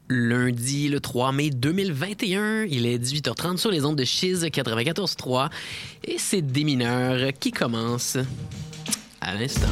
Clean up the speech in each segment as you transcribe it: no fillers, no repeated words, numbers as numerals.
Lundi, le 3 mai 2021, il est 18h30 sur les ondes de Chiz 94.3 et c'est Des mineurs qui commence à l'instant.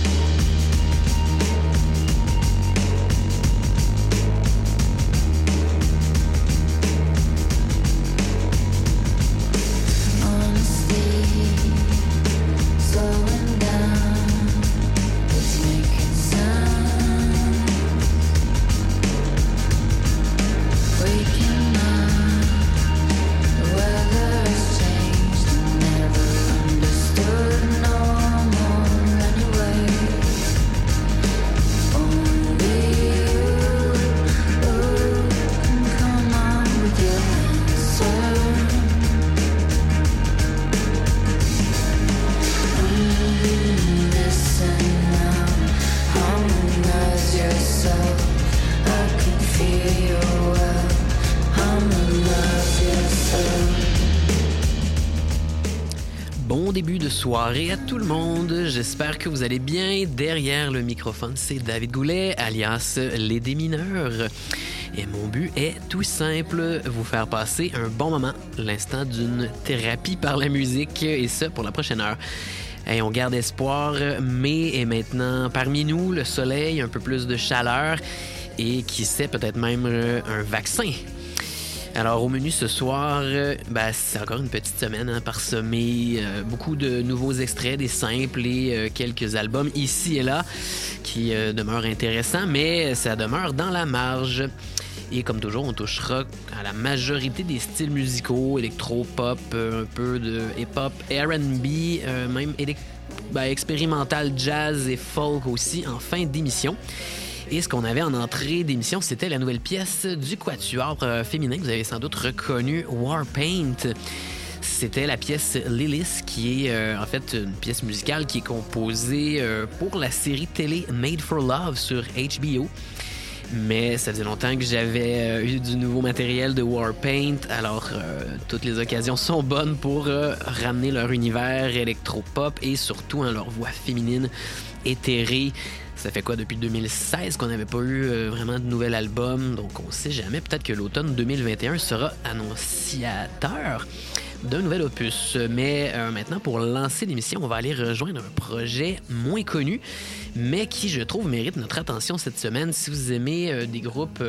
Bon début de soirée à tout le monde. J'espère que vous allez bien. Derrière le microphone, c'est David Goulet, alias Les Démineurs. Et mon but est tout simple, vous faire passer un bon moment, l'instant d'une thérapie par la musique, et ça pour la prochaine heure. Et on garde espoir, mai est maintenant parmi nous, le soleil, un peu plus de chaleur, et qui sait peut-être même un vaccin. Alors, au menu ce soir, c'est encore une petite semaine parsemée. Beaucoup de nouveaux extraits, des simples et quelques albums ici et là qui demeurent intéressants, mais ça demeure dans la marge. Et comme toujours, on touchera à la majorité des styles musicaux, électro-pop, un peu de hip-hop, R&B, même expérimental, jazz et folk aussi en fin d'émission. Et ce qu'on avait en entrée d'émission, c'était la nouvelle pièce du quatuor féminin que vous avez sans doute reconnu, Warpaint. C'était la pièce Lilith, qui est en fait une pièce musicale qui est composée pour la série télé Made for Love sur HBO. Mais ça faisait longtemps que j'avais eu du nouveau matériel de Warpaint, alors toutes les occasions sont bonnes pour ramener leur univers électro-pop et surtout leur voix féminine éthérée. Ça fait quoi, depuis 2016 qu'on n'avait pas eu vraiment de nouvel album, donc on sait jamais, peut-être que l'automne 2021 sera annonciateur d'un nouvel opus. Mais maintenant, pour lancer l'émission, on va aller rejoindre un projet moins connu, mais qui, je trouve, mérite notre attention cette semaine. Si vous aimez des groupes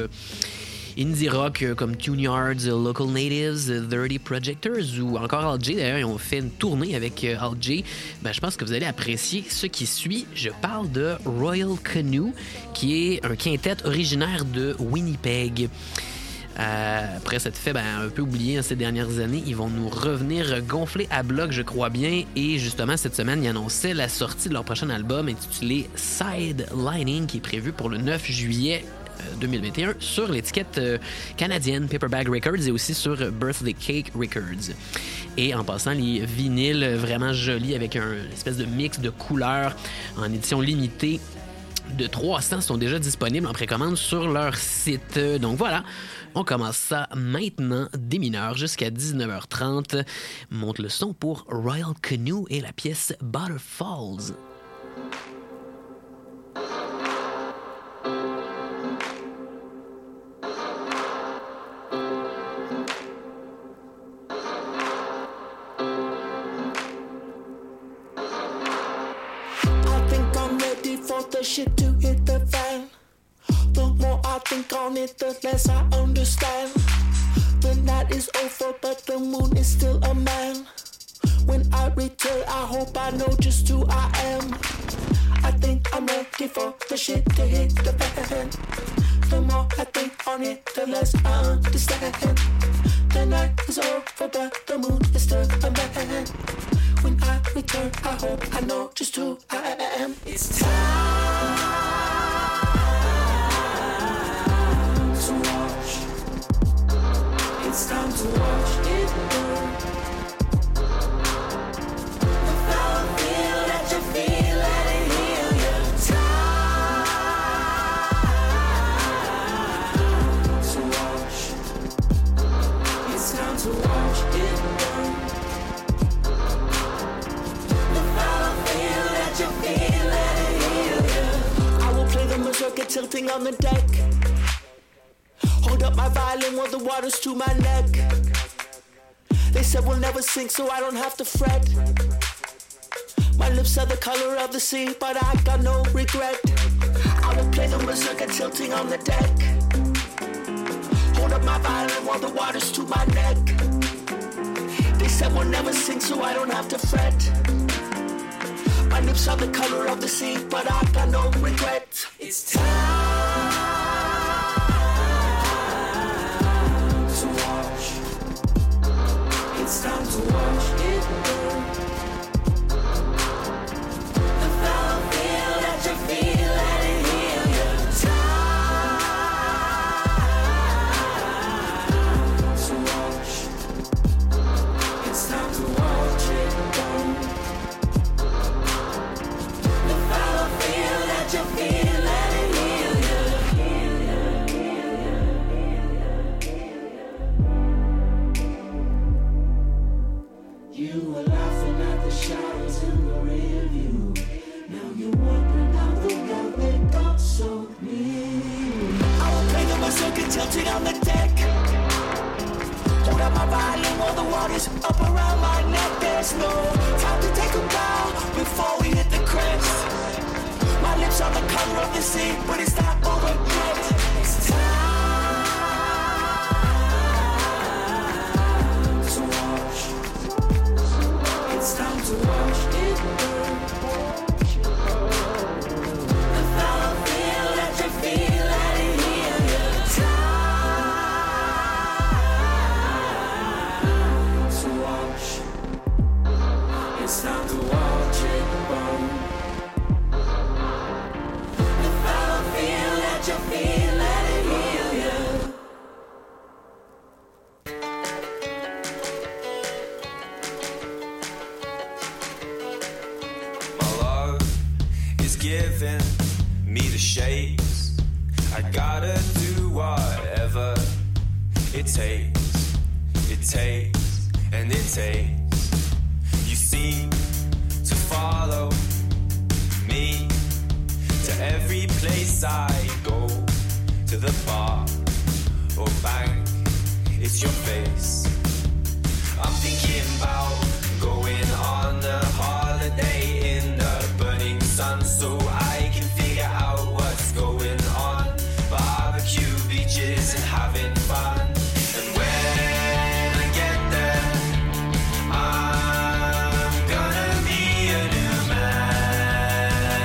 indie rock comme Tune Yards, Local Natives, 30 Projectors ou encore Al J. D'ailleurs, ils ont fait une tournée avec Al J. Je pense que vous allez apprécier ce qui suit. Je parle de Royal Canoe, qui est un quintet originaire de Winnipeg. Après s'être fait un peu oublié ces dernières années, ils vont nous revenir gonfler à bloc, je crois bien. Et justement, cette semaine, ils annonçaient la sortie de leur prochain album intitulé Sidelining, qui est prévu pour le 9 juillet 2021 sur l'étiquette canadienne Paperback Records et aussi sur Birthday Cake Records. Et en passant, les vinyles vraiment jolis avec un espèce de mix de couleurs en édition limitée de 300 sont déjà disponibles en précommande sur leur site. Donc voilà, on commence ça maintenant, Des mineurs, jusqu'à 19h30. Monte le son pour Royal Canoe et la pièce Butterfalls. The shit to hit the fan. The more I think on it, the less I understand. The night is over, but the moon is still a man. When I return, I hope I know just who I am. I think I'm ready for the shit to hit the fan. The more I think on it, the less I understand. The night is over, but the moon is still a man. When I return, I hope I know just who I am. It's time to watch. It's time to watch it burn. The foul feel that you feel, let it heal you. Time to watch. It's time to watch it burn. You feel, let it heal you. I will play the berserker tilting on the deck. up my violin while the water's to my neck. They said we'll never sink, so I don't have to fret. My lips are the color of the sea, but I got no regret. I will play the mazurka tilting on the deck. Hold up my violin while the water's to my neck. They said we'll never sink, so I don't have to fret. My lips are the color of the sea, but I got no regret. It's time to watch. It's time to watch it burn. The foul feel that you feel, let it heal you. Time to watch. It's time to watch it burn. The foul feel that you feel, let it heal you. You were laughing at the shadows in the rear view. Now you're wondering how the world they got so near. I will play the mazurka tilting on the deck. Hold up my violin while the water's up around my neck. There's no time to take a bow before we hit the crest. My lips are the color of the sea, but it's not over yet. It's time to watch. It's time to watch it burn. The foul feel that you feel, let it heal you. Time to watch. It's time to watch it burn. The foul feel that you feel, let it heal you. My love is giving me the shakes. I gotta do whatever it takes, and it takes. You seem to follow me to every place I go, to the bar or bank, it's your face. I'm thinking about going on a holiday in the burning sun, so I can figure out what's going on. Barbecue, beaches and having fun. And when I get there, I'm gonna be a new man.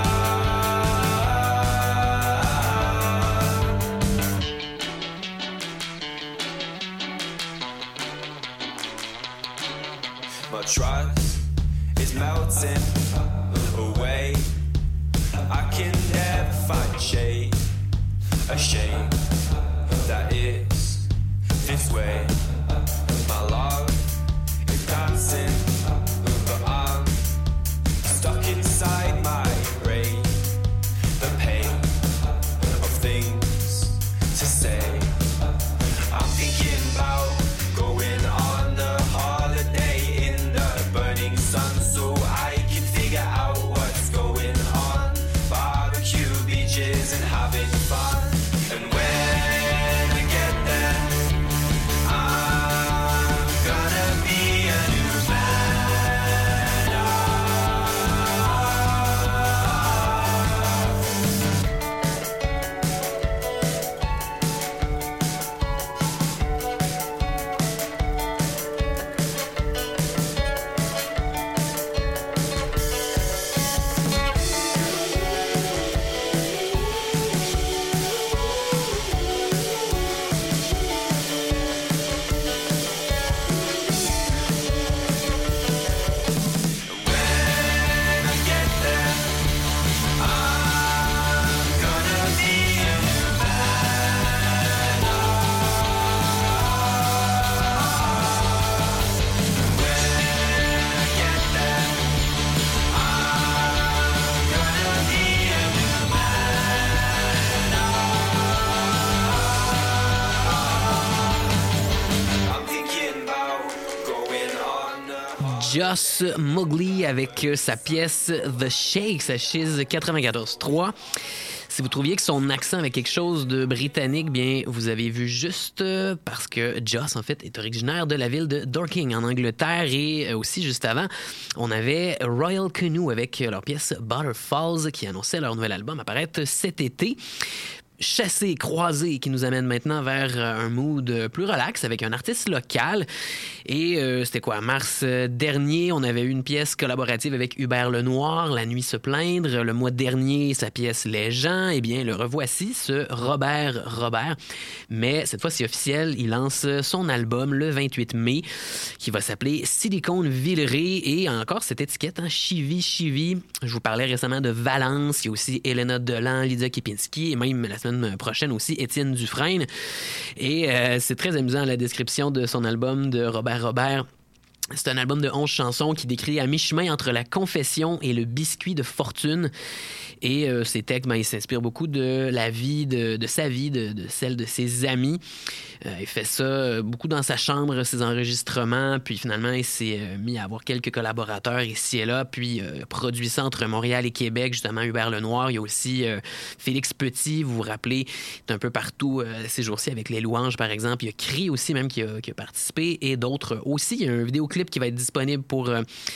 My trust is melting away. I can never find shade, a shame that is this way. My love is dancing, but I'm stuck inside my brain. The pain of things to say. I'm thinking about going on a holiday in the burning sun, so I can figure out what's going on. Barbecue, beaches and having fun. And when I get there, I'm gonna be a new man. When I get there, I'm gonna be a new man. When I get there, I'm gonna be a new man. I'm thinking about going on a Joss Mowgli avec sa pièce The Shakes à Chiz 94.3. Si vous trouviez que son accent avait quelque chose de britannique, bien, vous avez vu juste parce que Joss, en fait, est originaire de la ville de Dorking, en Angleterre. Et aussi, juste avant, on avait Royal Canoe avec leur pièce Butterfalls qui annonçait leur nouvel album apparaître cet été. Chassé, croisé, qui nous amène maintenant vers un mood plus relax avec un artiste local. Et c'était quoi? Mars dernier, on avait eu une pièce collaborative avec Hubert Lenoir, La Nuit se plaindre. Le mois dernier, sa pièce Les gens. Eh bien, le revoici, ce Robert. Mais cette fois-ci officiel, il lance son album le 28 mai, qui va s'appeler Silicone Villeray. Et encore cette étiquette, hein, Chivy. Je vous parlais récemment de Valence. Il y a aussi Elena Delan, Lydia Kipinski et même la semaine prochaine aussi Étienne Dufresne. Et c'est très amusant la description de son album de Robert. C'est un album de 11 chansons qui décrit à mi-chemin entre la confession et le biscuit de fortune. Et ces textes, il s'inspire beaucoup de la vie, de sa vie, de celle de ses amis. Il fait ça beaucoup dans sa chambre, ses enregistrements. Puis finalement, il s'est mis à avoir quelques collaborateurs ici et là. Puis produit ça entre Montréal et Québec, justement, Hubert Lenoir. Il y a aussi Félix Petit, vous vous rappelez, il est un peu partout ces jours-ci avec Les Louanges, par exemple. Il y a Cri aussi, même, qui a participé. Et d'autres aussi. Il y a un vidéoclip qui va être disponible pour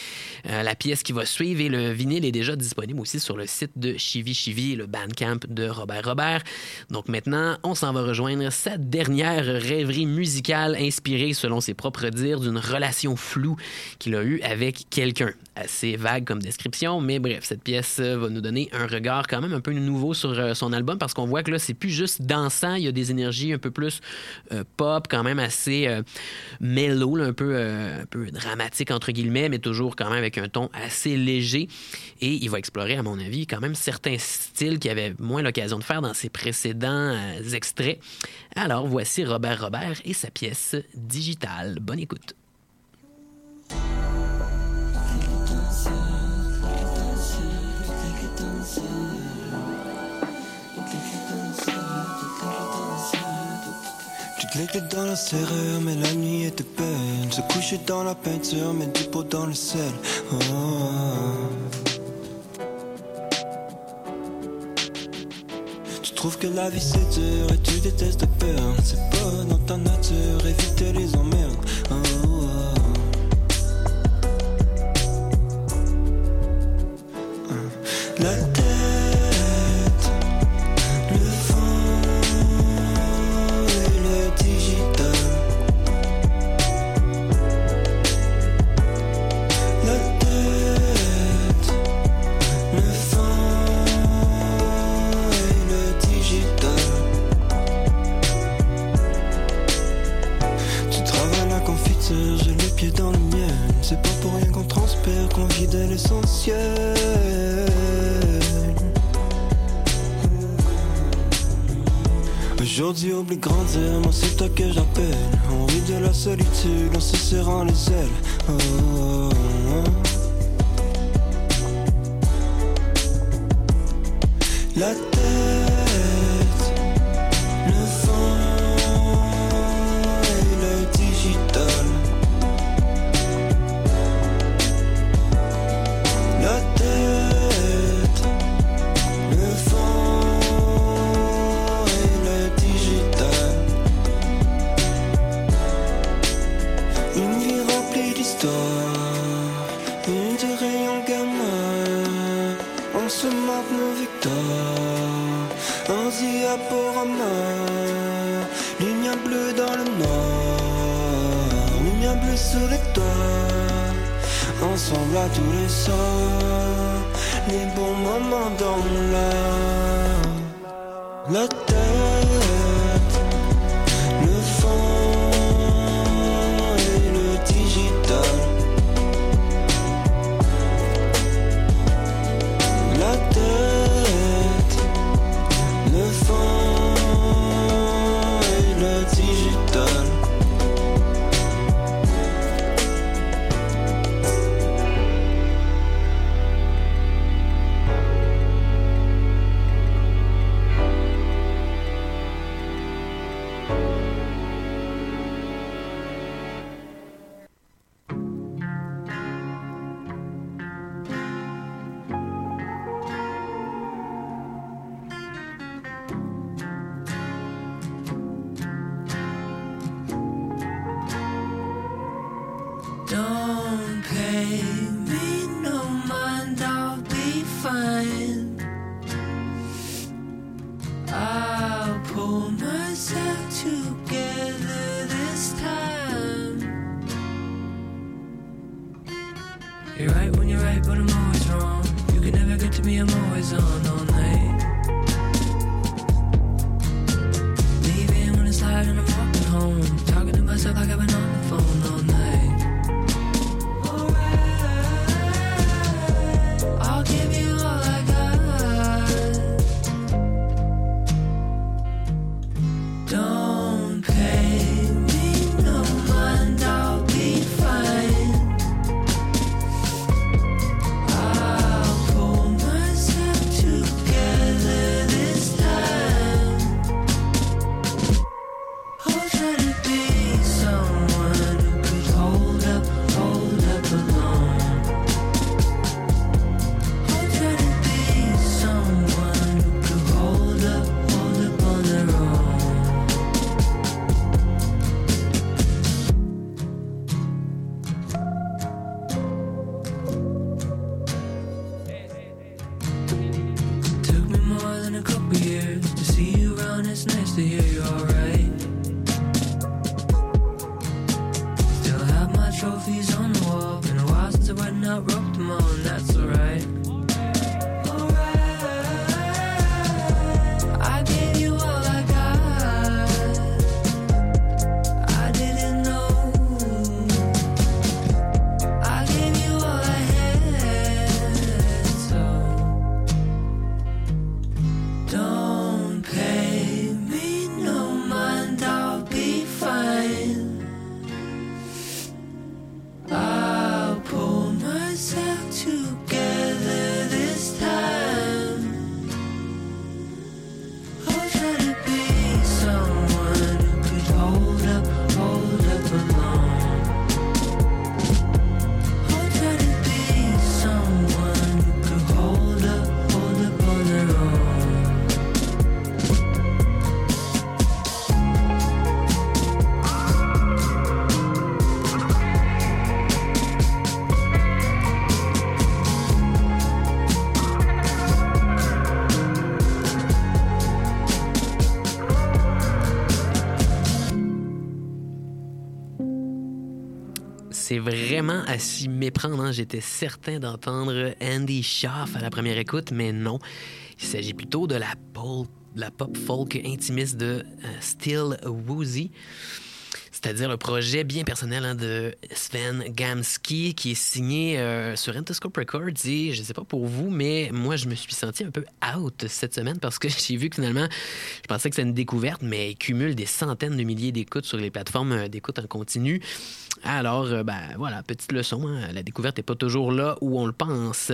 la pièce qui va suivre. Et le vinyle est déjà disponible aussi sur le site de Chivy, le Bandcamp de Robert. Donc maintenant, on s'en va rejoindre sa dernière rêverie musicale inspirée, selon ses propres dires, d'une relation floue qu'il a eue avec quelqu'un. Assez vague comme description, mais bref, cette pièce va nous donner un regard quand même un peu nouveau sur son album, parce qu'on voit que là, c'est plus juste dansant, il y a des énergies un peu plus pop, quand même assez mellow, là, un peu dramatique entre guillemets, mais toujours quand même avec un ton assez léger. Et il va explorer, à mon avis, quand même certains styles qu'il avait moins l'occasion de faire dans ses précédents extraits. Alors, voici Robert et sa pièce Digitale. Bonne écoute. Tu cliquais dans la serrure, mais la nuit était belle. Se coucher dans la peinture, mais du pot dans le sel. Tu trouves que la vie c'est dur et tu détestes peur. C'est pas dans ta nature, éviter les emmerdes. La tête, le vent et le digital. La tête, le vent et le digital. Tu travailles la confiture, j'ai les pieds dans le miel. C'est pas pour rien qu'on transpire, qu'on vit de l'essentiel. Aujourd'hui oublie grandir, moi c'est toi que j'appelle. On rit de la solitude, en se serrant les ailes. La tête, le vent et le digital. La tête, le vent et le digital. Une vie remplie d'histoires, une de rayons gamins. On se marque nos victoires, un diaporama. Lumière bleue dans le noir, lumière bleue sous les toits. Ensemble à tous les soirs, les bons moments dans l'art. La tête, le vent et le digital. La tête, le vent et le digital. together this time. You're right when you're right, but I'm always wrong. You can never get to me, I'm always on all night. Leaving when it's light and I'm walking home. Talking to myself like I've been on the phone all night. Alright, I'll give you all I got. Don't pay me no mind, I'll be fine. I'll pull myself together this time. I'll try to be someone who could hold up alone. I'll try to be someone who could hold up on their own. Took me more than a couple years to see you around. It's nice to hear you're alright. Still have my trophies on the wall. Been a while since I went out, roped them all, and that's alright. Alright, I gave you all I got. I didn't know. I gave you all I had, so don't pay me no mind, I'll be fine. I'll pull myself together this time. I'll try to be someone who could hold up alone. I'll try to be someone who could hold up on their own. C'est vraiment à s'y méprendre, hein. J'étais certain d'entendre Andy Schaaf à la première écoute, mais non. Il s'agit plutôt de la pop folk intimiste de Still Woozy. C'est-à-dire le projet bien personnel, hein, de Sven Gamsky, qui est signé sur Interscope Records. Et je ne sais pas pour vous, mais moi, je me suis senti un peu out cette semaine parce que j'ai vu que finalement, je pensais que c'était une découverte, mais il cumule des centaines de milliers d'écoutes sur les plateformes d'écoute en continu. Alors, voilà, petite leçon, hein, la découverte n'est pas toujours là où on le pense.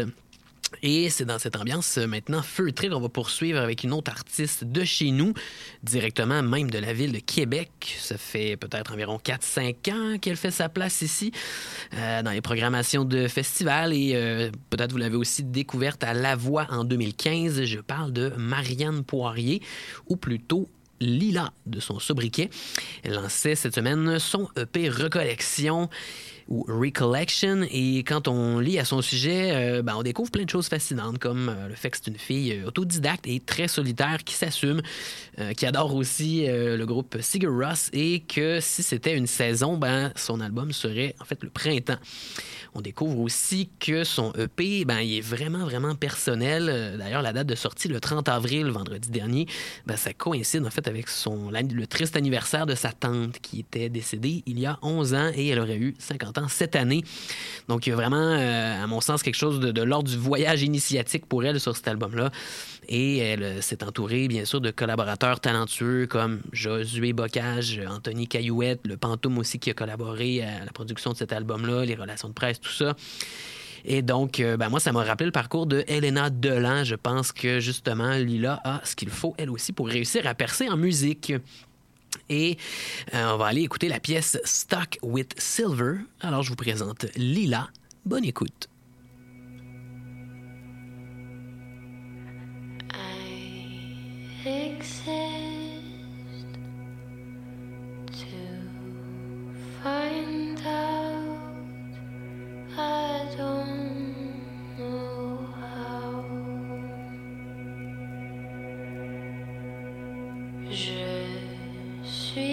Et c'est dans cette ambiance maintenant feutrée qu'on va poursuivre avec une autre artiste de chez nous, directement même de la ville de Québec. Ça fait peut-être environ 4-5 ans qu'elle fait sa place ici, dans les programmations de festivals. Et peut-être vous l'avez aussi découverte à La Voix en 2015. Je parle de Marianne Poirier, ou plutôt Lila de son sobriquet. Elle lançait cette semaine son EP Recollection ou Recollection, et quand on lit à son sujet, on découvre plein de choses fascinantes, comme le fait que c'est une fille autodidacte et très solitaire qui s'assume, qui adore aussi le groupe Sigur Rós, et que si c'était une saison, son album serait en fait le printemps. On découvre aussi que son EP, il est vraiment, vraiment personnel. D'ailleurs, la date de sortie, le 30 avril, vendredi dernier, ça coïncide en fait avec le triste anniversaire de sa tante qui était décédée il y a 11 ans et elle aurait eu 50 ans cette année. Donc, il y a vraiment, à mon sens, quelque chose de l'ordre du voyage initiatique pour elle sur cet album-là. Et elle s'est entourée, bien sûr, de collaborateurs talentueux comme Josué Bocage, Anthony Caillouette, le Pantoum aussi qui a collaboré à la production de cet album-là, les relations de presse, tout ça. Et donc, moi, ça m'a rappelé le parcours de Helena Delan. Je pense que, justement, Lila a ce qu'il faut, elle aussi, pour réussir à percer en musique. Et on va aller écouter la pièce Stuck with Silver. Alors, je vous présente Lila. Bonne écoute. Exist to find out, I don't know how. Je suis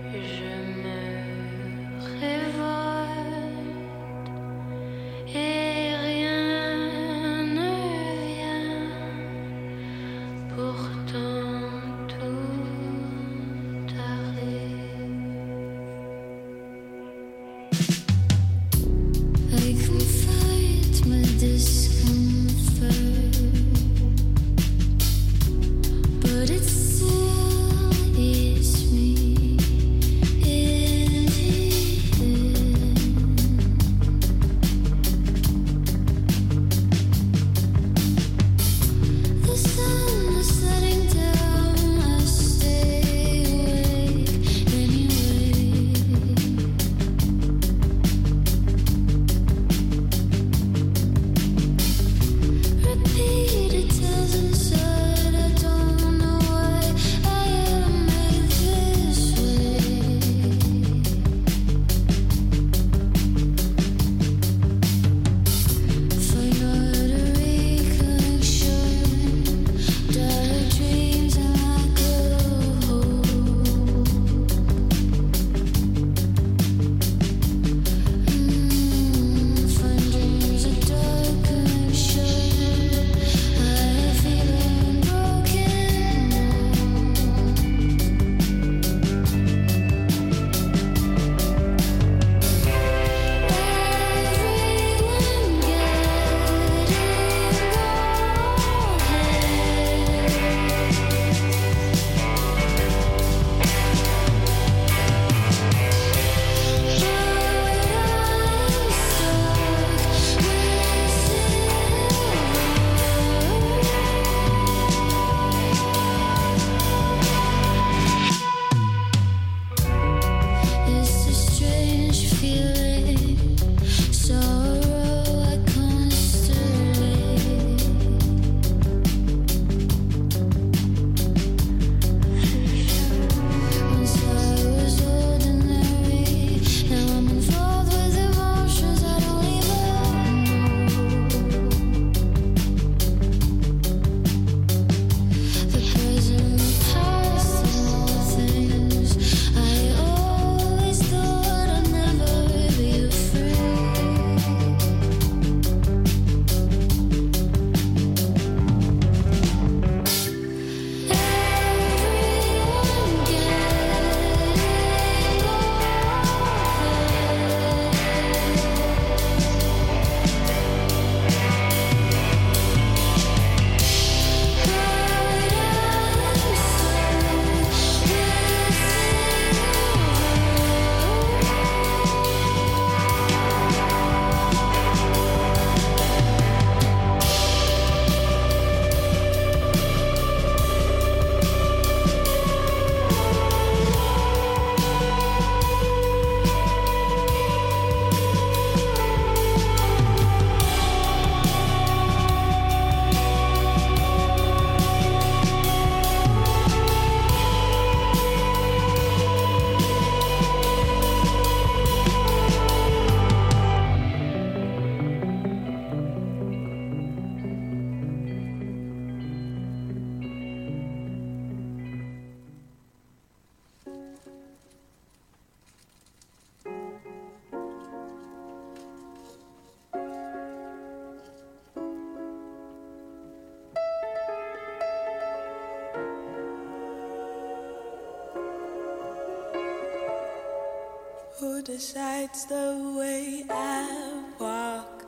Who decides the way I walk?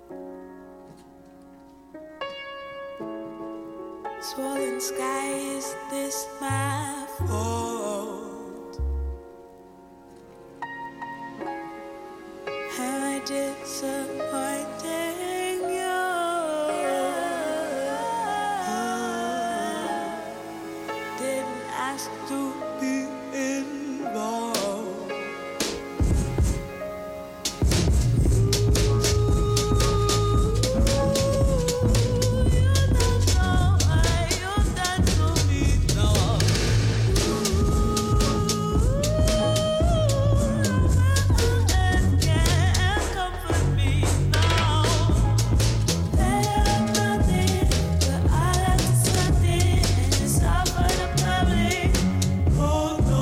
Swollen sky, is this my fault? Am I disappointing you? Didn't ask to be involved. Oh no.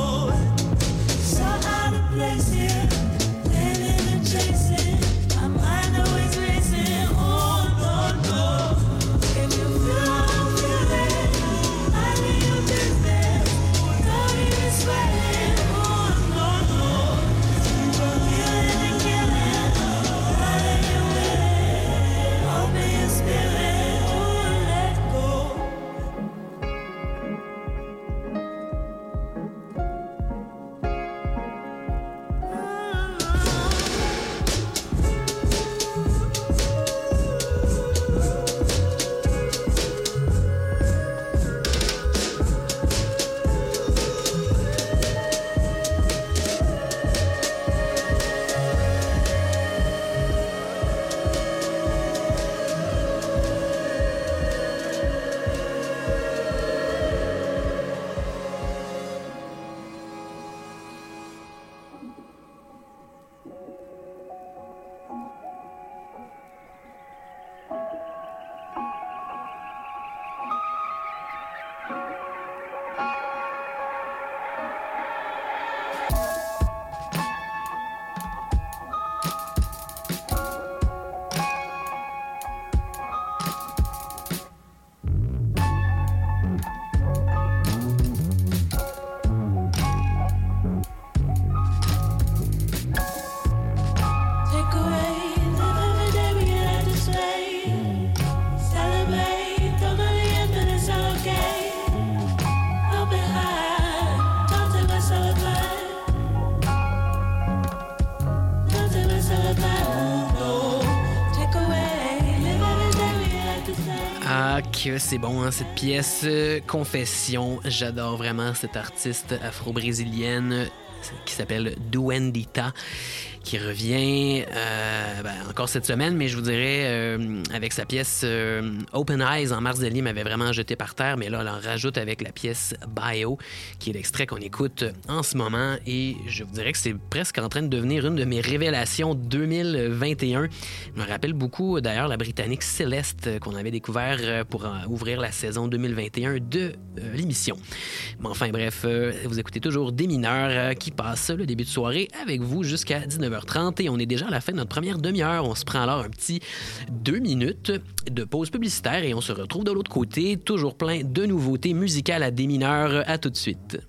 que c'est bon, hein, cette pièce. Confession, j'adore vraiment cette artiste afro-brésilienne qui s'appelle Duendita, qui revient encore cette semaine, mais je vous dirais, avec sa pièce Open Eyes en mars dernier, m'avait vraiment jeté par terre, mais là, elle en rajoute avec la pièce Bio, qui est l'extrait qu'on écoute en ce moment, et je vous dirais que c'est presque en train de devenir une de mes révélations 2021. Je me rappelle beaucoup, d'ailleurs, la Britannique Céleste, qu'on avait découvert pour ouvrir la saison 2021 de l'émission. Mais enfin, bref, vous écoutez toujours Des mineurs qui passent le début de soirée avec vous jusqu'à 19h30 et on est déjà à la fin de notre première demi-heure. On se prend alors un petit 2 minutes de pause publicitaire et on se retrouve de l'autre côté, toujours plein de nouveautés musicales à Des mineurs. À tout de suite.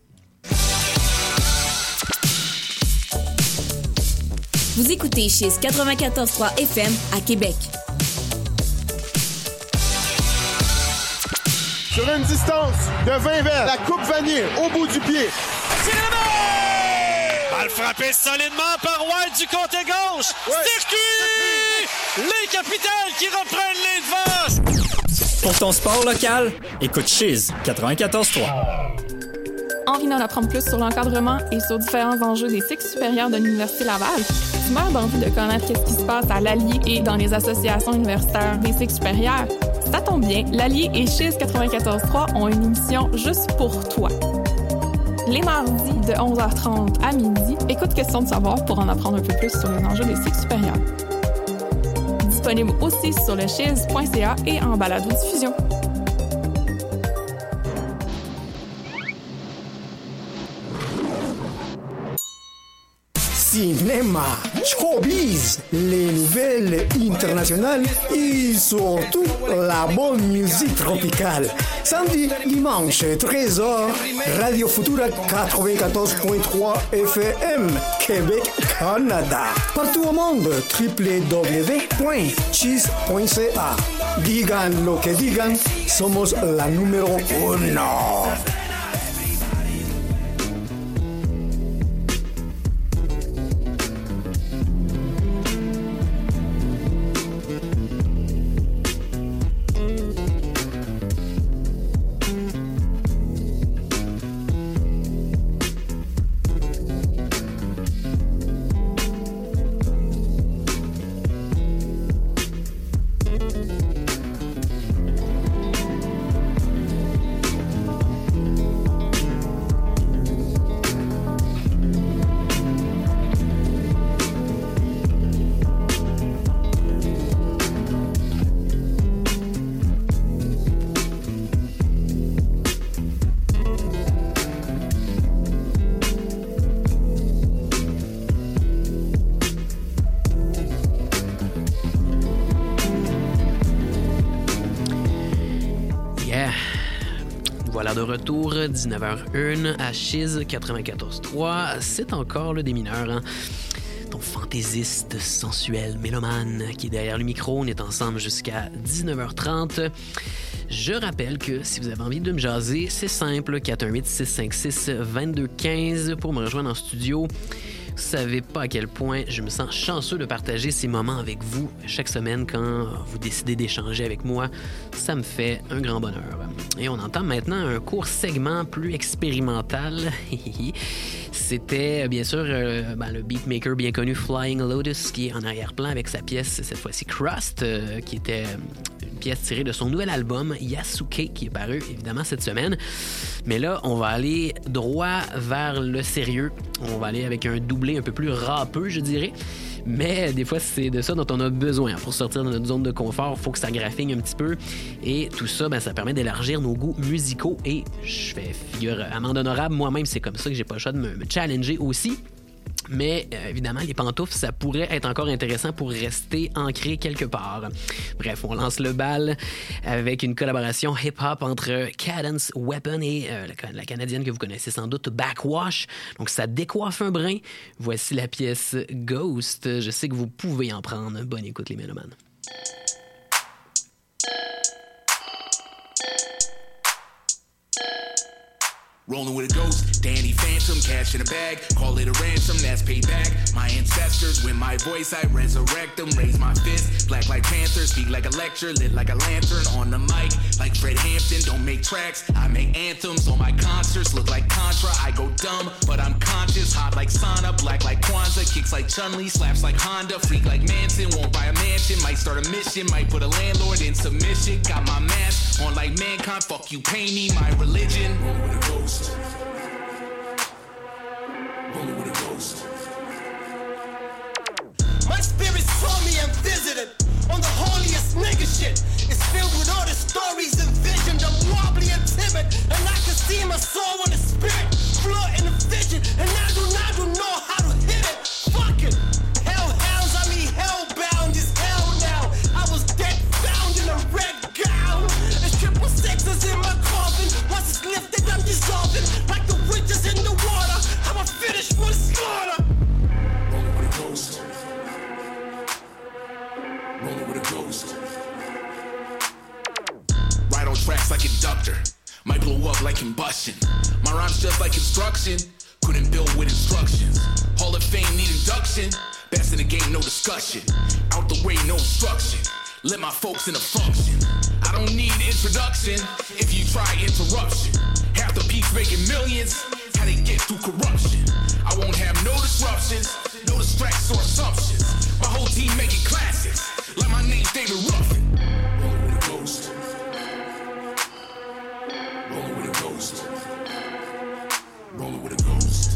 Vous écoutez chez 94.3 FM à Québec. Sur une distance de 20 verres, la coupe vanille au bout du pied. Balle frappée solidement par White du côté gauche. Ouais. Circuit! Les Capitals qui reprennent les devants. Pour ton sport local, écoute Chiz 94.3. Envie d'en apprendre plus sur l'encadrement et sur différents enjeux des cycles supérieurs de l'Université Laval? Tu meurs d'envie de connaître ce qui se passe à l'Allier et dans les associations universitaires des cycles supérieurs? Ça tombe bien, l'Allier et Chiz 94.3 ont une émission juste pour toi. Les mardis de 11h30 à midi, écoute Question de savoir pour en apprendre un peu plus sur les enjeux des cycles supérieurs. Disponible aussi sur le chiz.ca et en balado-diffusion. Cinéma, showbiz, les nouvelles internationales et surtout la bonne musique tropicale. Samedi, dimanche, 13h, Radio Futura 94.3 FM, Québec, Canada. Partout au monde, www.chiz.ca. Digan lo que digan, somos la número 1. Voilà de retour, 19h01 à Chiz 94.3. C'est encore le Des mineurs, hein? Ton fantaisiste sensuel mélomane qui est derrière le micro. On est ensemble jusqu'à 19h30. Je rappelle que si vous avez envie de me jaser, c'est simple, 418-656-2215 pour me rejoindre en studio. Vous savez pas à quel point je me sens chanceux de partager ces moments avec vous chaque semaine quand vous décidez d'échanger avec moi. Ça me fait un grand bonheur. Et on entame maintenant un court segment plus expérimental. C'était bien sûr le beatmaker bien connu Flying Lotus qui est en arrière-plan avec sa pièce, cette fois-ci Crust, qui était une pièce tirée de son nouvel album Yasuke qui est paru évidemment cette semaine. Mais là, on va aller droit vers le sérieux. On va aller avec un doublé un peu plus râpeux, je dirais. Mais des fois, c'est de ça dont on a besoin. Pour sortir de notre zone de confort, il faut que ça graffigne un petit peu. Et tout ça, ça permet d'élargir nos goûts musicaux. Et je fais figure amende honorable. Moi-même, c'est comme ça que j'ai pas le choix de me challenger aussi. Mais évidemment, les pantoufles, ça pourrait être encore intéressant pour rester ancré quelque part. Bref, on lance le bal avec une collaboration hip-hop entre Cadence Weapon et la Canadienne que vous connaissez sans doute, Backwash. Donc ça décoiffe un brin. Voici la pièce Ghost. Je sais que vous pouvez en prendre. Bonne écoute les mélomanes. Rolling with a ghost, Danny Phantom, cash in a bag, call it a ransom, that's payback. My ancestors, with my voice I resurrect them, raise my fist, black like Panther, speak like a lecture, lit like a lantern, on the mic, like Fred Hampton, don't make tracks, I make anthems, on my concerts, look like Contra, I go dumb, but I'm conscious, hot like sauna, black like Kwanzaa, kicks like Chun-Li, slaps like Honda, freak like Manson, won't buy a mansion, might start a mission, might put a landlord in submission, got my mask on like Mankind, fuck you, pay me, my religion, roll with a ghost. Rolling with a ghost. My spirit saw me and visited on the holiest nigga shit. It's filled with all the stories and visions. I'm wobbly and timid, and I can see my soul in the spirit, float in the vision, and I do know how to hit it. Fuck it, hellhounds, I mean hellbound is hell now. I was dead found in a red gown. There's 666s in my coffin. Once it's lifted, I'm dissolving like the witches in the water. I'm finished for the slaughter. Rolling with a ghost. Rolling with a ghost. Ride on tracks like inductor. Might blow up like combustion. My rhymes just like instruction. Couldn't build with instructions. Hall of Fame need induction. Best in the game, no discussion. Out the way, no obstruction. Let my folks in a function. I don't need introduction. If you try interruption. Half the peaks making millions. How they get through corruption. I won't have no disruptions. No distracts or assumptions. My whole team making classics. Like my name's David Ruffin. Rolling with a ghost. Rolling with a ghost. Rolling with a ghost.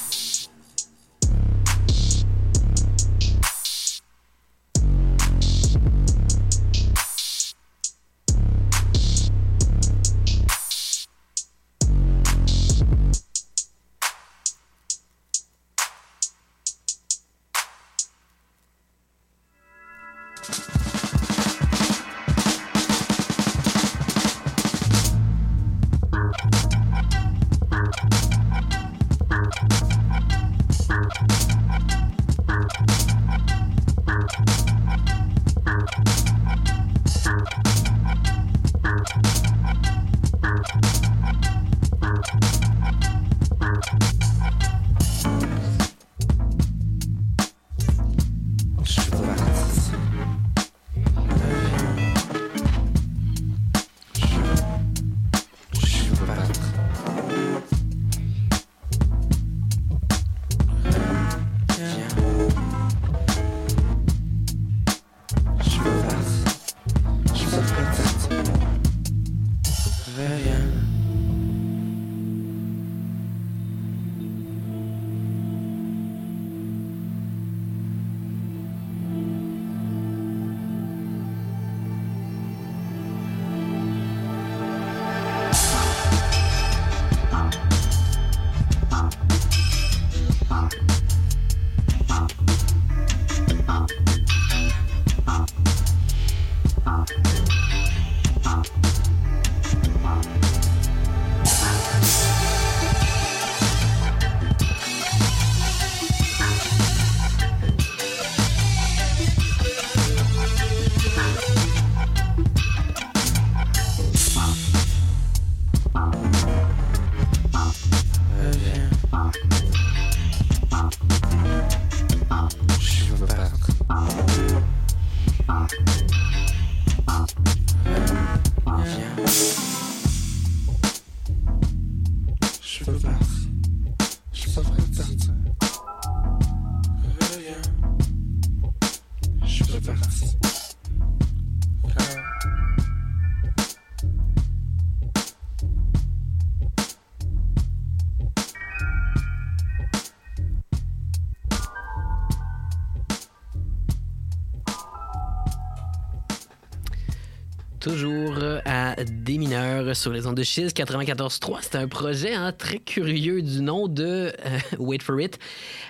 Toujours à Des mineurs sur les ondes de Chiz 94.3. C'est un projet très curieux du nom de, wait for it,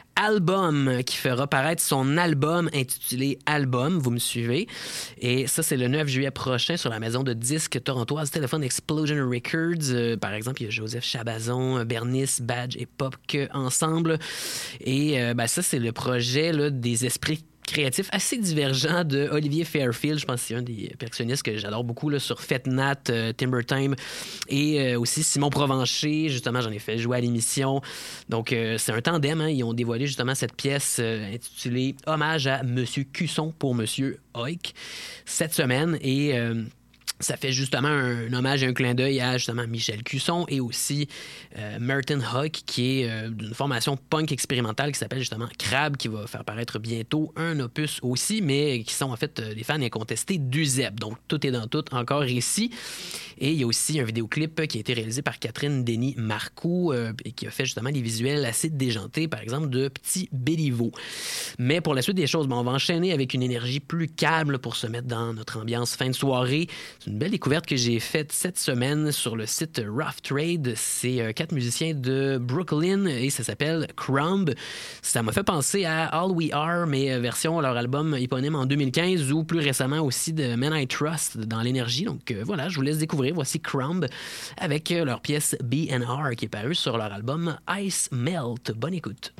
Album, qui fera paraître son album intitulé Album, vous me suivez. Et ça, c'est le 9 juillet prochain sur la maison de disques torontoise Téléphone Explosion Records. Par exemple, il y a Joseph Chabazon, Bernice, Badge et Pop ensemble. Et ça, c'est le projet là, des esprits créatif assez divergent de Olivier Fairfield. Je pense que c'est un des percussionnistes que j'adore beaucoup là, sur Fête Nat, Timber Time et aussi Simon Provencher. Justement, j'en ai fait jouer à l'émission. Donc, c'est un tandem. Hein. Ils ont dévoilé justement cette pièce intitulée « Hommage à Monsieur Cusson pour Monsieur Hoik » cette semaine. Et... ça fait justement un hommage et un clin d'œil à justement Michel Cusson et aussi Merton Hoik, qui est d'une formation punk expérimentale qui s'appelle justement Crab, qui va faire paraître bientôt un opus aussi, mais qui sont en fait des fans incontestés d'Uzeb. Donc tout est dans tout encore ici. Et il y a aussi un vidéoclip qui a été réalisé par Catherine Denis-Marcoux et qui a fait justement des visuels assez déjantés, par exemple de Petit Béliveau. Mais pour la suite des choses, on va enchaîner avec une énergie plus calme pour se mettre dans notre ambiance fin de soirée. C'est une belle découverte que j'ai faite cette semaine sur le site Rough Trade. C'est 4 musiciens de Brooklyn et ça s'appelle Crumb. Ça m'a fait penser à All We Are, mais version leur album éponyme en 2015 ou plus récemment aussi de Men I Trust dans l'énergie. Donc voilà, je vous laisse découvrir. Voici Crumb avec leur pièce B&R qui est parue sur leur album Ice Melt. Bonne écoute.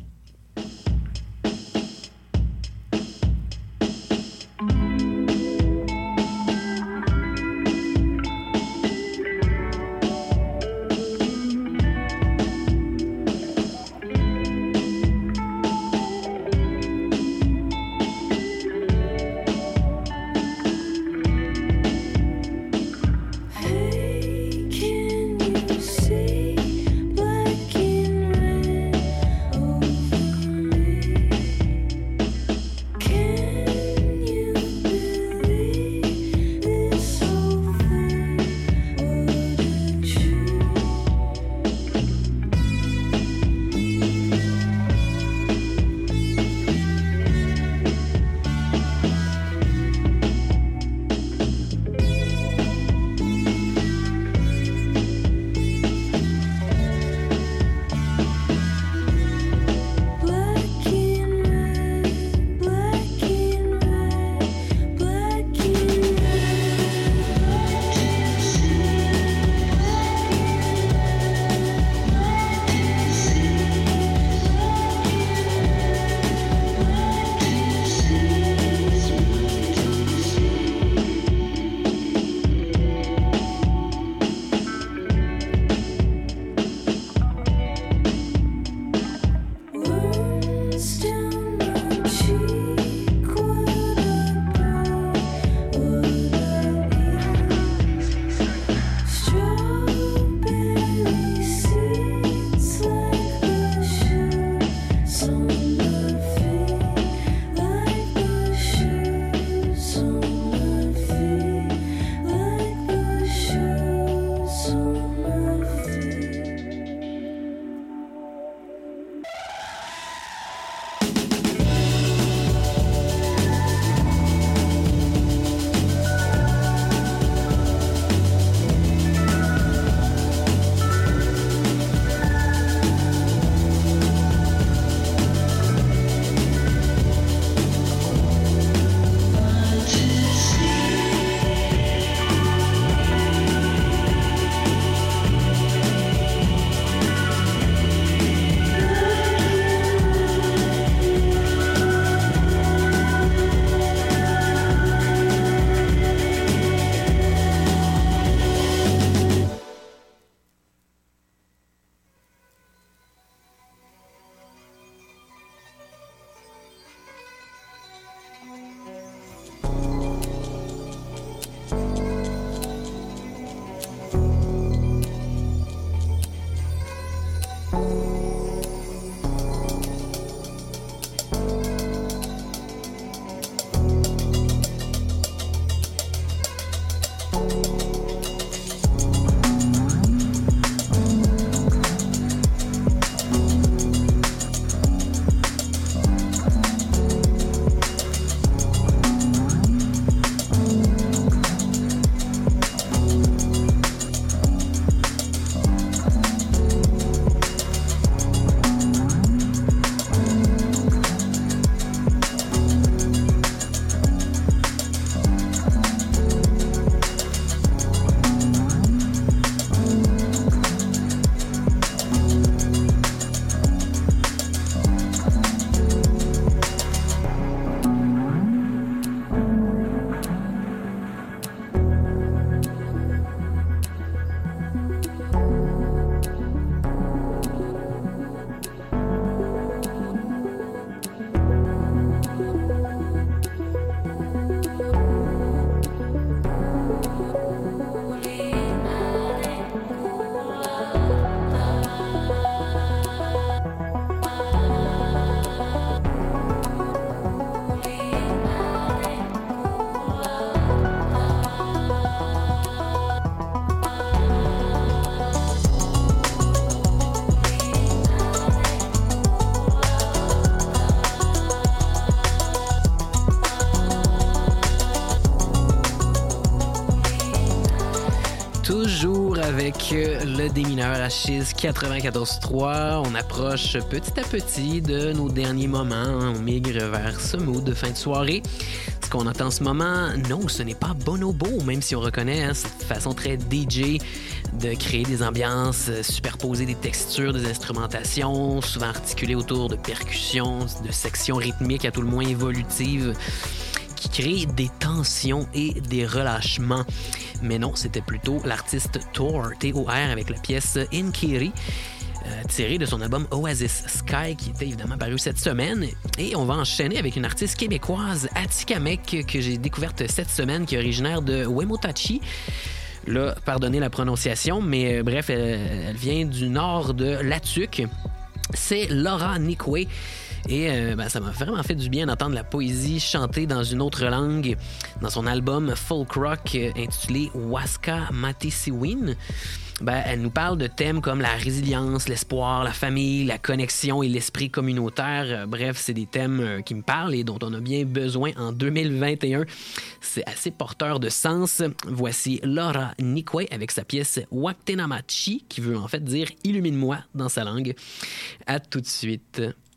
avec le démineur à Chiz 94.3. On approche petit à petit de nos derniers moments. On migre vers ce mood de fin de soirée. Ce qu'on entend en ce moment, non, ce n'est pas Bonobo, même si on reconnaît cette façon très DJ de créer des ambiances, superposer des textures, des instrumentations, souvent articulées autour de percussions, de sections rythmiques à tout le moins évolutives, qui créent des tensions et des relâchements. Mais non, c'était plutôt l'artiste Thor, T-O-R, avec la pièce Inkiri, tirée de son album Oasis Sky, qui était évidemment paru cette semaine. Et on va enchaîner avec une artiste québécoise, Atikamek, que j'ai découverte cette semaine, qui est originaire de Wemotachi. Là, pardonnez la prononciation, mais bref, elle vient du nord de Latuc. C'est Laura Nikwe. Et ça m'a vraiment fait du bien d'entendre la poésie chantée dans une autre langue dans son album folk rock intitulé Waska Matisiwin. Elle nous parle de thèmes comme la résilience, l'espoir, la famille, la connexion et l'esprit communautaire. Bref, c'est des thèmes qui me parlent et dont on a bien besoin en 2021. C'est assez porteur de sens. Voici Laura Nikwe avec sa pièce Waktenamachi, qui veut en fait dire « Illumine-moi » dans sa langue. À tout de suite.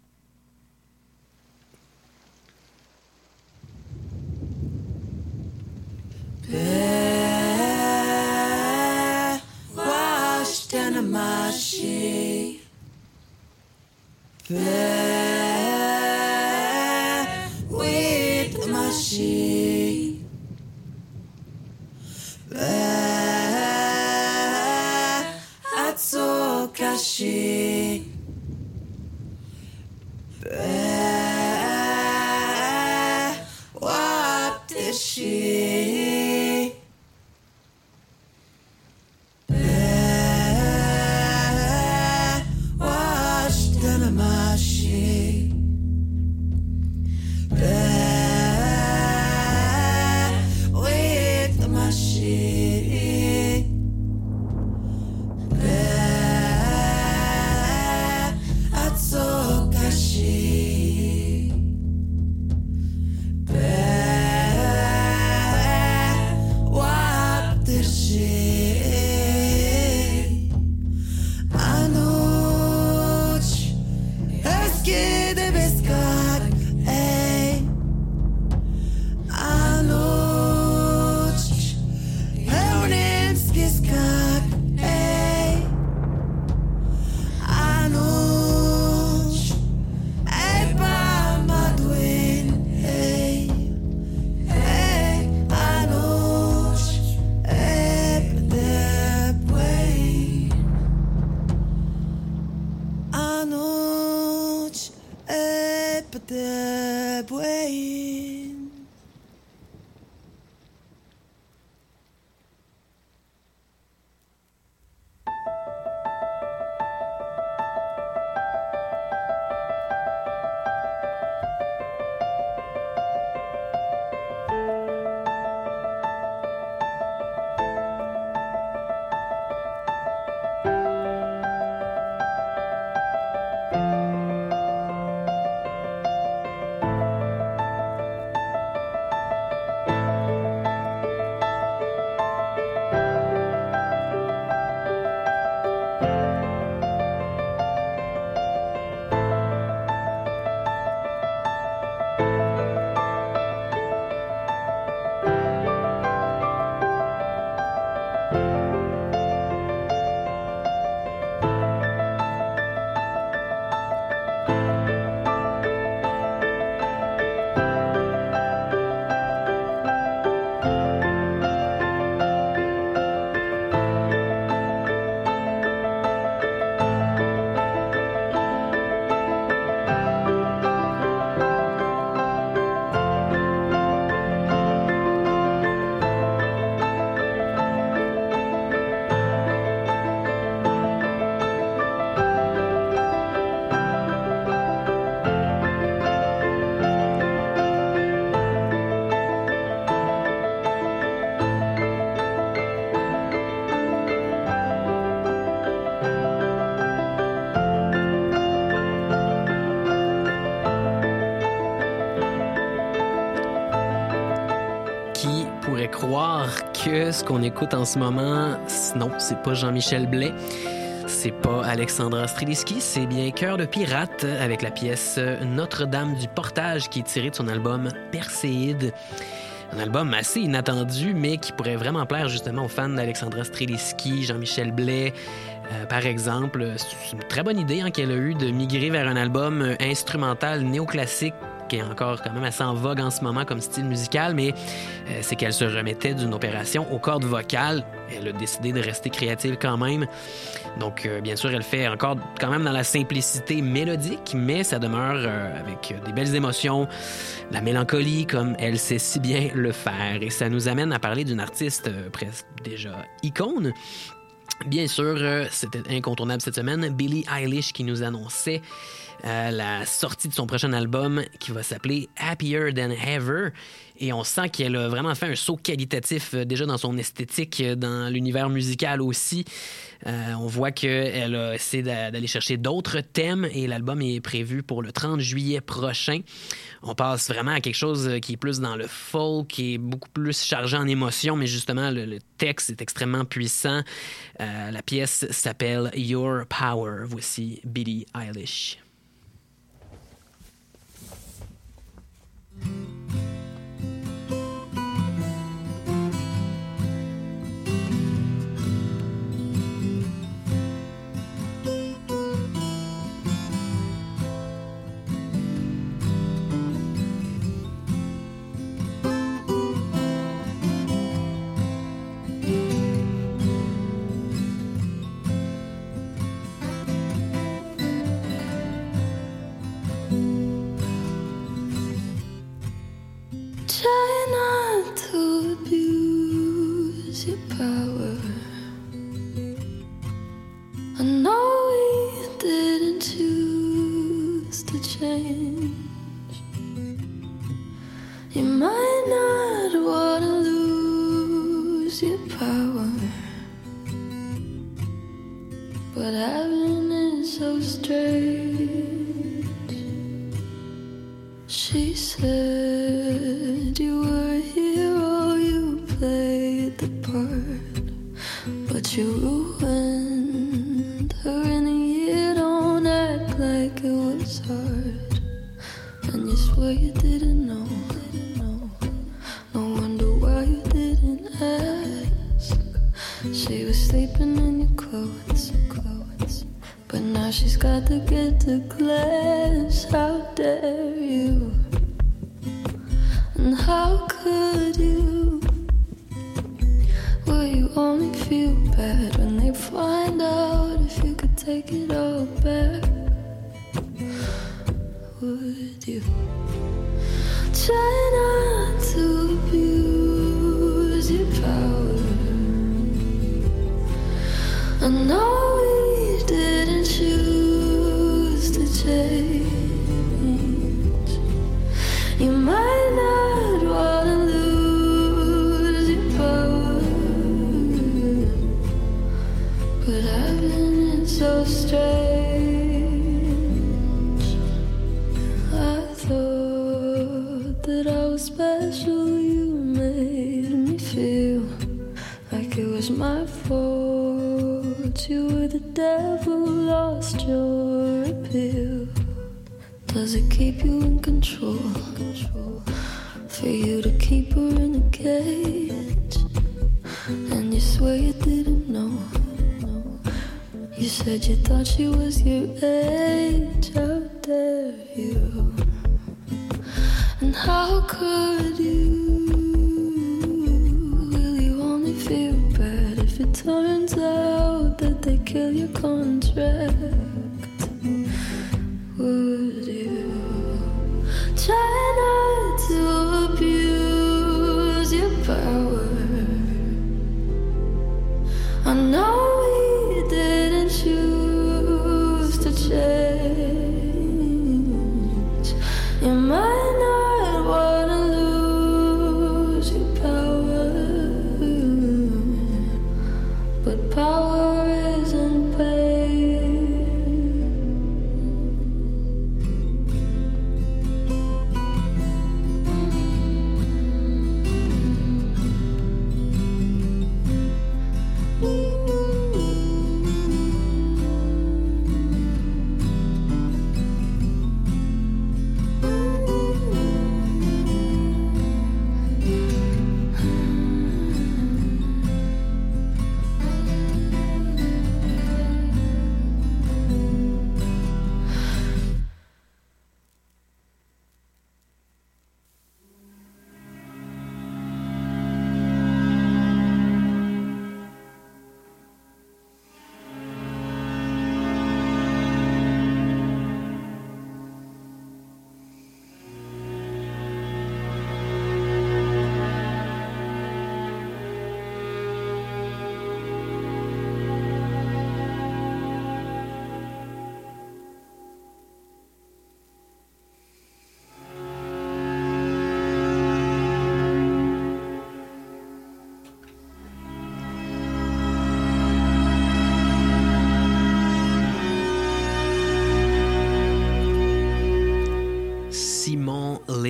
Washtana-mashi. With mashi. Atsokashi. Waptishi. que ce qu'on écoute en ce moment, non, c'est pas Jean-Michel Blais, c'est pas Alexandra Streliski, c'est bien Cœur de pirate avec la pièce Notre-Dame du Portage qui est tirée de son album Perséide. Un album assez inattendu, mais qui pourrait vraiment plaire justement aux fans d'Alexandra Streliski, Jean-Michel Blais. Par exemple, c'est une très bonne idée qu'elle a eue de migrer vers un album instrumental néoclassique qui est encore quand même assez en vogue en ce moment comme style musical, mais c'est qu'elle se remettait d'une opération aux cordes vocales. Elle a décidé de rester créative quand même. Donc, bien sûr, elle fait encore quand même dans la simplicité mélodique, mais ça demeure avec des belles émotions, la mélancolie comme elle sait si bien le faire. Et ça nous amène à parler d'une artiste presque déjà icône. Bien sûr, c'était incontournable cette semaine, Billie Eilish qui nous annonçait la sortie de son prochain album qui va s'appeler Happier Than Ever. Et on sent qu'elle a vraiment fait un saut qualitatif déjà dans son esthétique, dans l'univers musical aussi. On voit qu'elle a essayé d'aller chercher d'autres thèmes et l'album est prévu pour le 30 juillet prochain. On passe vraiment à quelque chose qui est plus dans le folk, qui est beaucoup plus chargé en émotions, mais justement, le texte est extrêmement puissant. La pièce s'appelle Your Power. Voici Billie Eilish. Try not to abuse your power. I know we didn't choose to change. You might not want to lose your power, but having it so strange. She said you were a hero, you played the part, but you ruined her in a year. Don't act like it was hard, and you swear you didn't know. No wonder why you didn't ask. She was sleeping in your clothes, but now she's got to get to class. How dare you? And how could you? Will you only feel bad when they find out if you could take it all back? Would you? Try not to abuse your power. I know we didn't choose to change. You might not want to lose your power, but having it so strange. I thought that I was special. You made me feel like it was my fault. You were the devil, lost your appeal. Does it keep you in control? For you to keep her in a cage, and you swear you didn't know. You said you thought she was your age. How dare you? And how could you? Will you only feel bad if it turns out that they kill your contract? Would you try not to abuse your power? I know we didn't choose to change. You might not want to lose your power, but power isn't pain.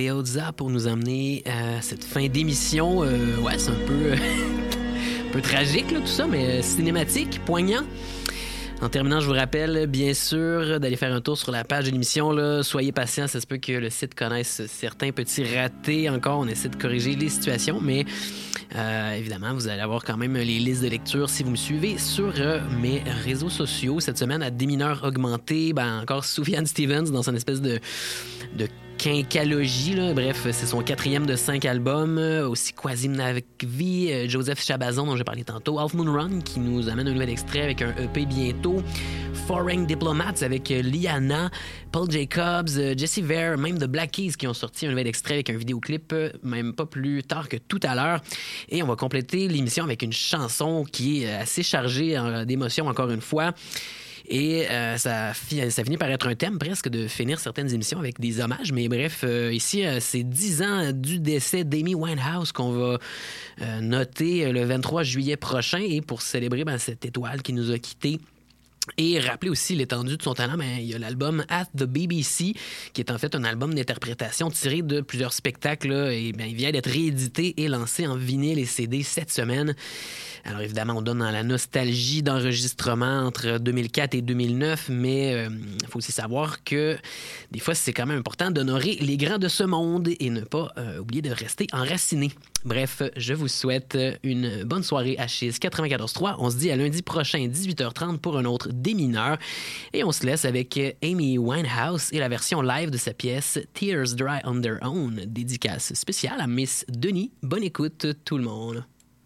Leoza pour nous emmener à cette fin d'émission. Ouais, c'est un peu tragique, là, tout ça, mais cinématique, poignant. En terminant, je vous rappelle, bien sûr, d'aller faire un tour sur la page de l'émission. Là. Soyez patients, ça se peut que le site connaisse certains petits ratés encore. On essaie de corriger les situations, mais évidemment, vous allez avoir quand même les listes de lecture si vous me suivez sur mes réseaux sociaux. Cette semaine, à Démineurs augmentés, encore Sufjan Stevens dans son espèce de quinqualogie, là. Bref, c'est son 4e de 5 albums. Aussi Quasim Navkvi, Joseph Chabazon, dont j'ai parlé tantôt. Half Moon Run, qui nous amène un nouvel extrait avec un EP bientôt. Foreign Diplomats avec Liana, Paul Jacobs, Jesse Vare, même The Black Keys qui ont sorti un nouvel extrait avec un vidéoclip même pas plus tard que tout à l'heure. Et on va compléter l'émission avec une chanson qui est assez chargée d'émotions encore une fois. Et ça finit par être un thème presque de finir certaines émissions avec des hommages. Mais bref, ici, c'est 10 ans du décès d'Amy Winehouse qu'on va noter le 23 juillet prochain. Et pour célébrer cette étoile qui nous a quittés, et rappeler aussi l'étendue de son talent, il y a l'album At the BBC, qui est en fait un album d'interprétation tiré de plusieurs spectacles. Là, et il vient d'être réédité et lancé en vinyle et CD cette semaine. Alors évidemment, on donne dans la nostalgie d'enregistrement entre 2004 et 2009, mais il faut aussi savoir que des fois, c'est quand même important d'honorer les grands de ce monde et ne pas oublier de rester enraciné. Bref, je vous souhaite une bonne soirée à Chiz 94.3. On se dit à lundi prochain, 18h30, pour un autre Démineur. Et on se laisse avec Amy Winehouse et la version live de sa pièce Tears Dry on Their Own, dédicace spéciale à Miss Denis. Bonne écoute, tout le monde.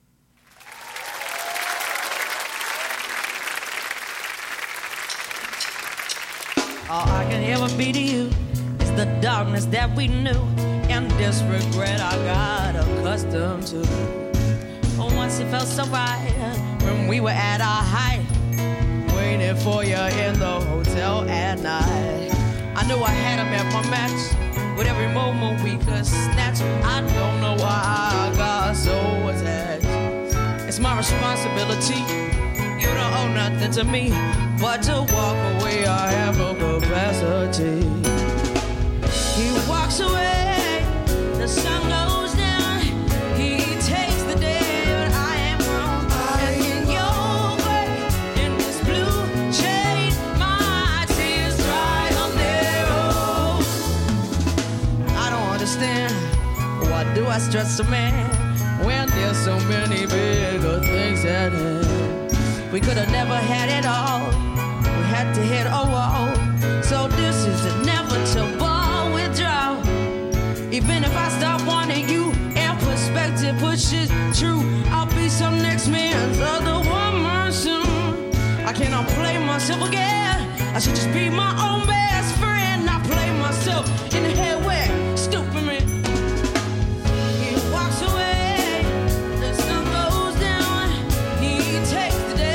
All I can ever be to you is the darkness that we knew and this regret I got accustomed to. Oh, once it felt so right when we were at our height, waiting for you in the hotel at night. I knew I had him at my match with every moment we could snatch. I don't know why I got so attached. It's my responsibility. You don't owe nothing to me, but to walk away I have no capacity. He walks away, the sun goes down. He takes the day, but I am wrong. And in your way, in this blue shade, my tears dry on their own. I don't understand, why do I stress a man when there's so many bigger things at hand? We could have never had it all. We had to hit a wall. So this is inevitable withdrawal. Even if I stop wanting you and perspective pushes true, I'll be some next man's other woman soon. I cannot play myself again. I should just be my own best friend. Not play myself in the head where stupid me. He walks away. The sun goes down. He takes the day.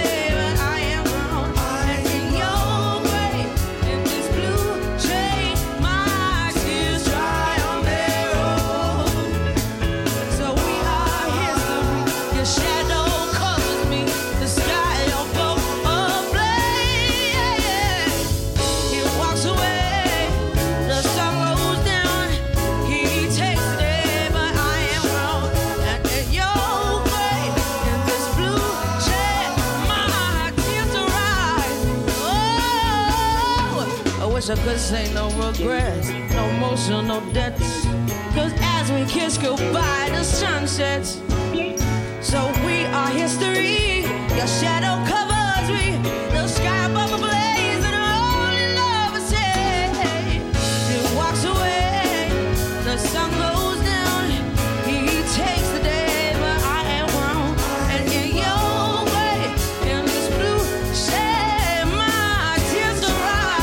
I could say no regrets, no emotional debts. Cause as we kiss goodbye, the sun sets. So we are history. Your shadow covers me. The sky above a blaze and only love is safe. He walks away. The sun goes down. He takes the day, but I am wrong. And in your way, in this blue shade, my tears are right.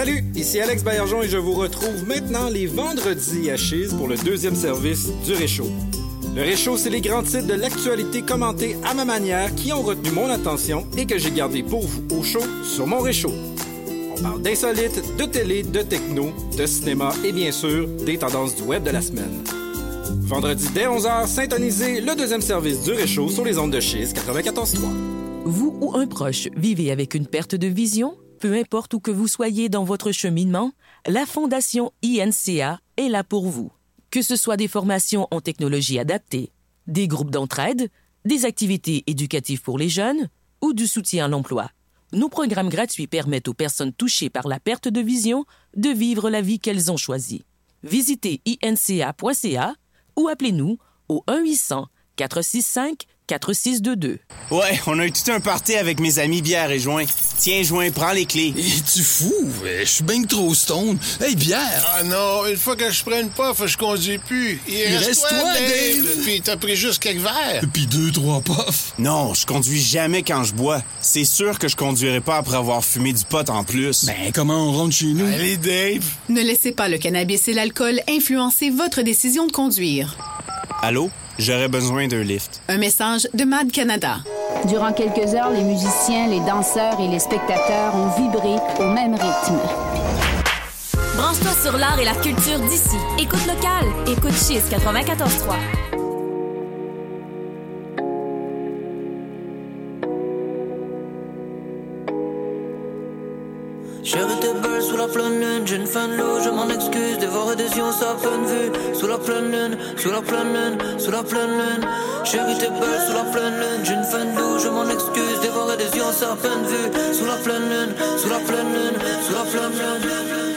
Salut, ici Alex Baillargeon et je vous retrouve maintenant les vendredis à Chiz pour le deuxième service du Réchaud. Le Réchaud, c'est les grands titres de l'actualité commentés à ma manière qui ont retenu mon attention et que j'ai gardé pour vous au chaud sur mon Réchaud. On parle d'insolites, de télé, de techno, de cinéma et bien sûr des tendances du web de la semaine. Vendredi dès 11h, syntonisez le deuxième service du Réchaud sur les ondes de Chiz 94.3. Vous ou un proche vivez avec une perte de vision? Peu importe où que vous soyez dans votre cheminement, la Fondation INCA est là pour vous. Que ce soit des formations en technologie adaptée, des groupes d'entraide, des activités éducatives pour les jeunes ou du soutien à l'emploi, nos programmes gratuits permettent aux personnes touchées par la perte de vision de vivre la vie qu'elles ont choisie. Visitez inca.ca ou appelez-nous au 1-800-465-4622. Ouais, on a eu tout un party avec mes amis bière et joint. Tiens, joint, prends les clés. Es-tu fou? Je suis bien trop stone. Hey, bière! Ah non, une fois que je prends une puff, je conduis plus. Il reste toi, Dave! Puis t'as pris juste quelques verres. Puis 2-3 puffs. Non, je conduis jamais quand je bois. C'est sûr que je conduirai pas après avoir fumé du pot en plus. Ben, comment on rentre chez nous? Allez, Dave! Ne laissez pas le cannabis et l'alcool influencer votre décision de conduire. Allô? J'aurais besoin d'un lift. Un message de MAD Canada. Durant quelques heures, les musiciens, les danseurs et les spectateurs ont vibré au même rythme. Branche-toi sur l'art et la culture d'ici. Écoute locale. Écoute Chiz 94.3. Chérie, t'es belle sous la pleine lune, j'ai une fin de l'eau, je m'en excuse, dévorer des yeux, ça a pleine vue. Sous la pleine lune, sous la pleine lune, sous la pleine lune. Chérie, t'es belle sous la pleine lune, j'ai une fin de l'eau, je m'en excuse, dévorer des yeux, ça a pleine vue. Sous la pleine lune, sous la pleine lune, sous la pleine lune.